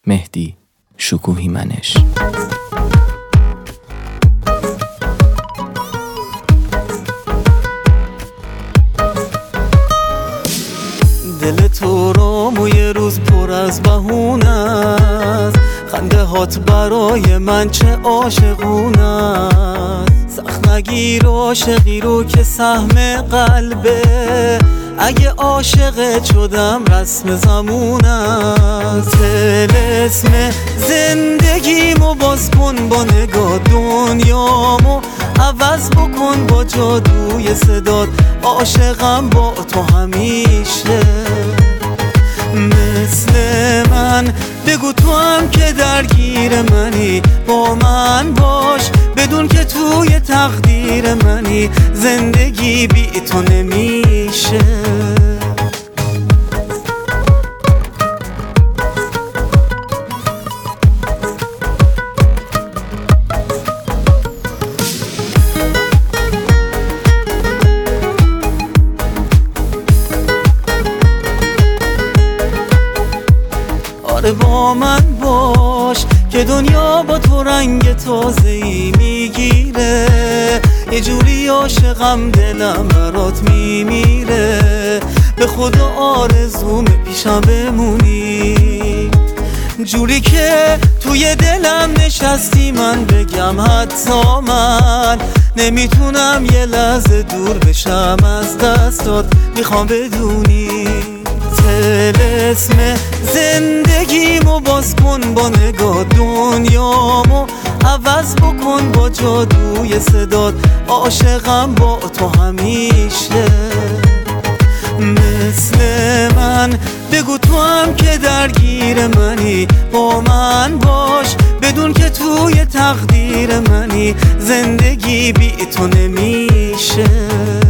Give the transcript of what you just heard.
مهدی شکوهی منش. دل تو رو یه روز پر از بهونه است، خنده هات برای من چه عاشقونه است. سخت نگیر عاشقی رو که سهم قلبه، اگه عاشقت شدم رسم زمون است. طلسم زندگیمو باز کن با نگاه، دنیامو عوض بکن با جادوی صدات. عاشقم با تو همیشه، مثل من بگو تو هم که درگیر منی. با من باش بدون که توی تقدیر منی. زندگی بی تو نمیشه. آره با من باش که دنیا با تو رنگ تازه‌ای میگیره. یه جوری عاشقم دلم برات میمیره. به خدا آرزومه پیشم بمونی، جوری که توی دلم نشستی. من بگم حتی من نمیتونم یه لحظه دور بشم از دستات. میخوام بدونی طلسم زندگیمو باز کن با نگاه، دنیامو عوض بکن با جادوی صدات. عاشقم با تو همیشه، مثل من بگو تو هم که درگیر منی. با من باش بدون که توی تقدیر منی. زندگی بی تو نمیشه.